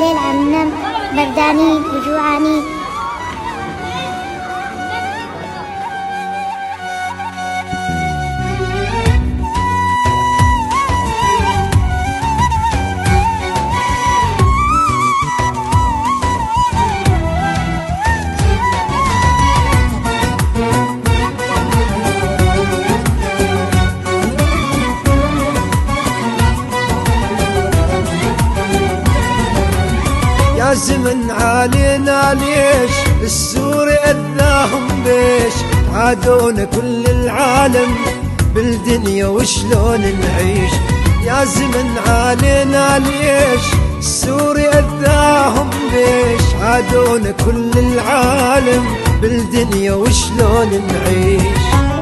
الليل عم ننام بردانين وجوعانين. يا زمن علينا ليش السوري أذاهم بيش عادونا كل العالم بالدنيا وشلون نعيش. يا زمن علينا ليش السوري أذاهم بيش عادونا كل العالم بالدنيا وشلون نعيش.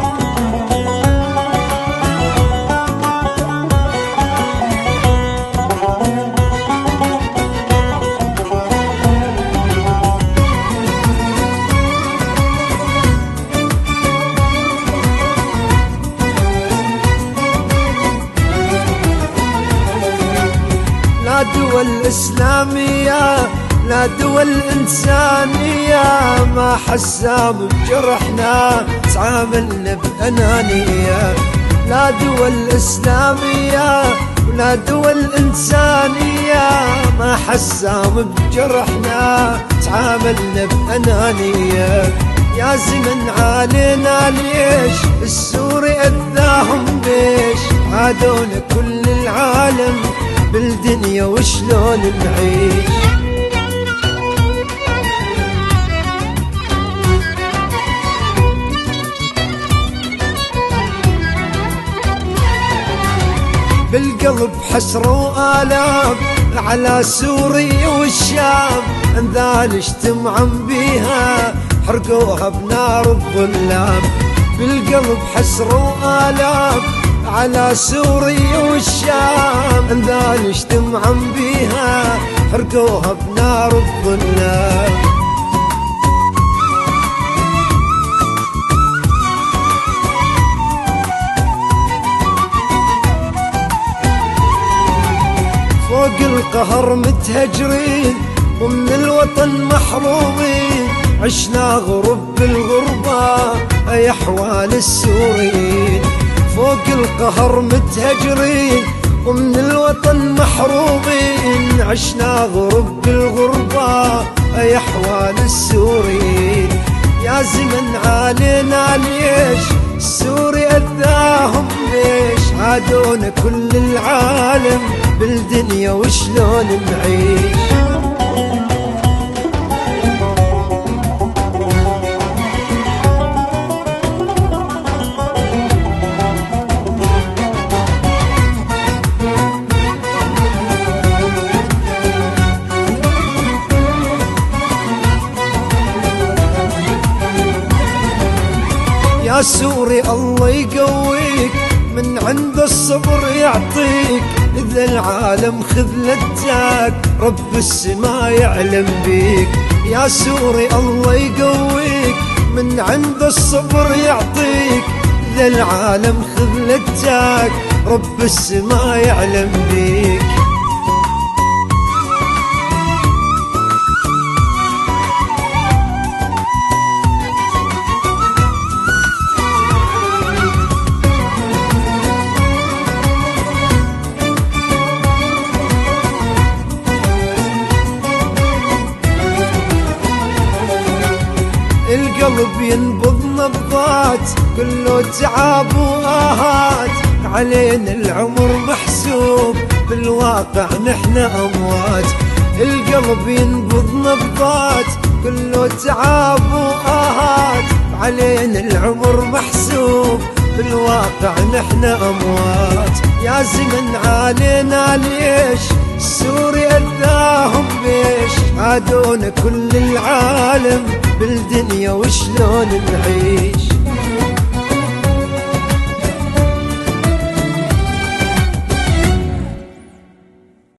لا دول إسلامية لا دول إنسانية ما حسام بجرحنا تعاملنا بأنانية. لا دول إسلامية ولا دول إنسانية ما حسام بجرحنا تعاملنا بأنانية. يا زمن علينا ليش السوري أذاهم بيش عادونا كل العالم بالدنيا وشلون نعيش. بالقلب حسرة وآلام على سوريا والشام انذال اجتمعن بيها حرقوها بنار الظلام. بالقلب حسرة وآلام على سوريا والشام انذال اجتمعن بيها حرقوها بنار الظلام. فوق القهر متهجرين ومن الوطن محرومين عشنا غرب بالغربة أي أحوال السوريين. فوق القهر متهجرين ومن الوطن محرومين عشنا غرب بالغربة أي أحوال السوريين. يا زمن علينا ليش السوري أذاهم ليش عادونا كل العالم بالدنيا وشلون نعيش. يا سوري الله يقويك من عند الصبر يعطيك إذا العالم خذلتك رب السما يعلم بيك. يا سوري الله يقويك من عند الصبر يعطيك إذا العالم خذلتك رب السما يعلم بيك. القلب ينبض نبضات كله تعب وآهات علينا العمر محسوب بالواقع نحن أموات. القلب ينبض نبضات كله تعب وآهات علينا العمر محسوب بالواقع نحن أموات. يا زمن علينا ليش السوري أذاهم بيش عادونا كل العالم بالدنيا وشلون نعيش.